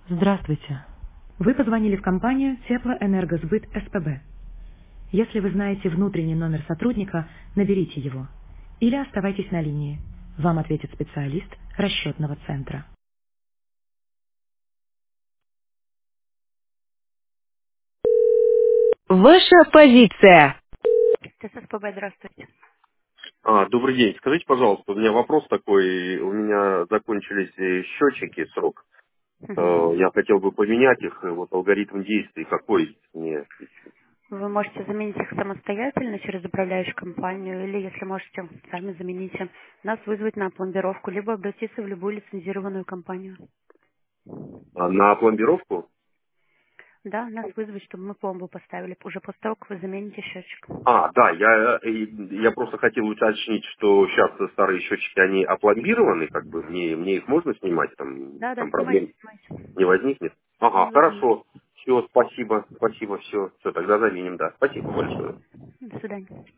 Здравствуйте. Вы позвонили в компанию Теплоэнергосбыт СПБ. Если вы знаете внутренний номер сотрудника, наберите его. Или оставайтесь на линии. Вам ответит специалист расчетного центра. Ваша позиция. СПБ, здравствуйте. Добрый день. Скажите, пожалуйста, у меня вопрос такой. У меня закончились счетчики срок. Мгм. Я хотел бы поменять их. Вот алгоритм действий какой мне? Вы можете заменить их самостоятельно через управляющую компанию, или, если можете, сами замените. Нас вызвать на пломбировку, либо обратиться в любую лицензированную компанию. На пломбировку? Да, нас вызвать, чтобы мы пломбу поставили уже после того, как вы замените счетчик. Да, я просто хотел уточнить, что сейчас старые счетчики, они опломбированы, как бы, мне их можно снимать, Да, да, там снимайте, проблем снимайте. не возникнет? Не возьмите. Хорошо. Все, спасибо, все, тогда заменим, да. Спасибо большое. До свидания.